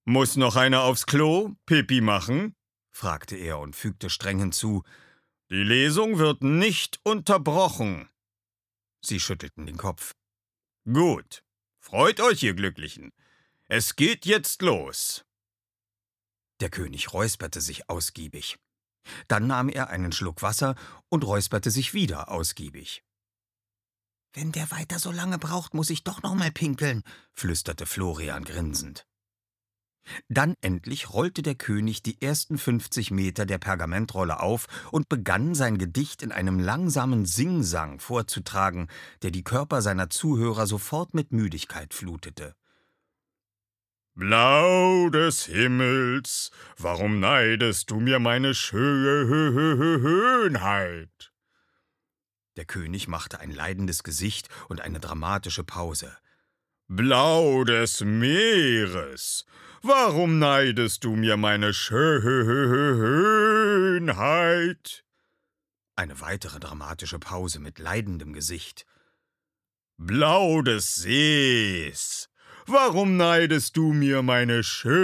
»Muss noch einer aufs Klo, Pipi machen?« fragte er und fügte streng hinzu, »Die Lesung wird nicht unterbrochen.« Sie schüttelten den Kopf. »Gut, freut euch, ihr Glücklichen. Es geht jetzt los.« Der König räusperte sich ausgiebig. Dann nahm er einen Schluck Wasser und räusperte sich wieder ausgiebig. »Wenn der weiter so lange braucht, muss ich doch noch mal pinkeln«, flüsterte Florian grinsend. Dann endlich rollte der König die ersten 50 Meter der Pergamentrolle auf und begann sein Gedicht in einem langsamen Singsang vorzutragen, der die Körper seiner Zuhörer sofort mit Müdigkeit flutete. »Blau des Himmels, warum neidest du mir meine Schönheit?« Der König machte ein leidendes Gesicht und eine dramatische Pause. »Blau des Meeres, warum neidest du mir meine Schönheit?« Eine weitere dramatische Pause mit leidendem Gesicht. »Blau des Sees, warum neidest du mir meine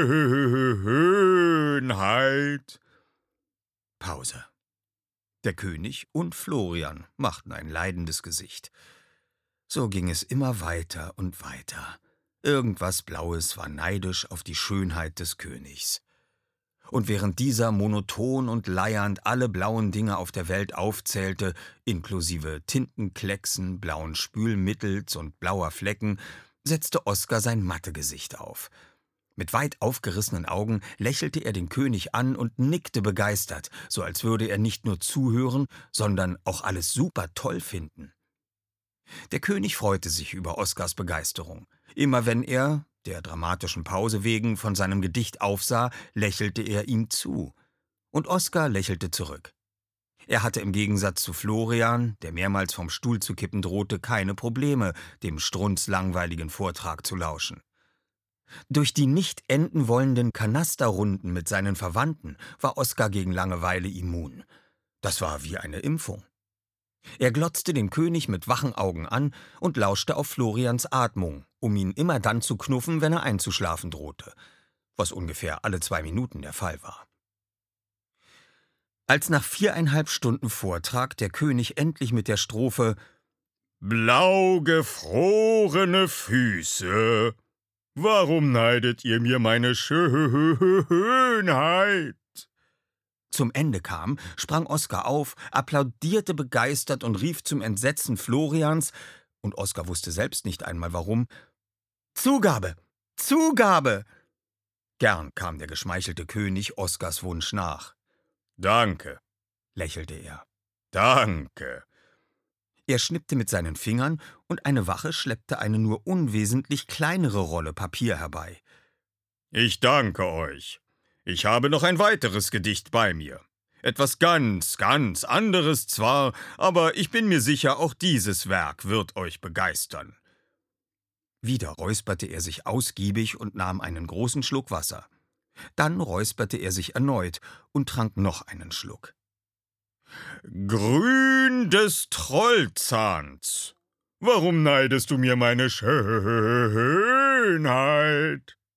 Schönheit?« Pause. Der König und Florian machten ein leidendes Gesicht. So ging es immer weiter und weiter. Irgendwas Blaues war neidisch auf die Schönheit des Königs. Und während dieser monoton und leiernd alle blauen Dinge auf der Welt aufzählte, inklusive Tintenklecksen, blauen Spülmittels und blauer Flecken, setzte Oskar sein Mattegesicht auf. Mit weit aufgerissenen Augen lächelte er den König an und nickte begeistert, so als würde er nicht nur zuhören, sondern auch alles super toll finden. Der König freute sich über Oskars Begeisterung. Immer wenn er, der dramatischen Pause wegen, von seinem Gedicht aufsah, lächelte er ihm zu. Und Oskar lächelte zurück. Er hatte im Gegensatz zu Florian, der mehrmals vom Stuhl zu kippen drohte, keine Probleme, dem strunzlangweiligen Vortrag zu lauschen. Durch die nicht enden wollenden Kanasterrunden mit seinen Verwandten war Oskar gegen Langeweile immun. Das war wie eine Impfung. Er glotzte den König mit wachen Augen an und lauschte auf Florians Atmung, um ihn immer dann zu knuffen, wenn er einzuschlafen drohte, was ungefähr alle 2 Minuten der Fall war. Als nach 4,5 Stunden Vortrag der König endlich mit der Strophe »Blau gefrorene Füße, warum neidet ihr mir meine Schönheit?« zum Ende kam, sprang Oskar auf, applaudierte begeistert und rief zum Entsetzen Florians, und Oskar wusste selbst nicht einmal warum, »Zugabe! Zugabe!« Gern kam der geschmeichelte König Oskars Wunsch nach. »Danke«, lächelte er. »Danke.« Er schnippte mit seinen Fingern, und eine Wache schleppte eine nur unwesentlich kleinere Rolle Papier herbei. »Ich danke euch. Ich habe noch ein weiteres Gedicht bei mir. Etwas ganz, ganz anderes zwar, aber ich bin mir sicher, auch dieses Werk wird euch begeistern.« Wieder räusperte er sich ausgiebig und nahm einen großen Schluck Wasser. Dann räusperte er sich erneut und trank noch einen Schluck. »Grün des Trollzahns, warum neidest du mir meine Schönheit?«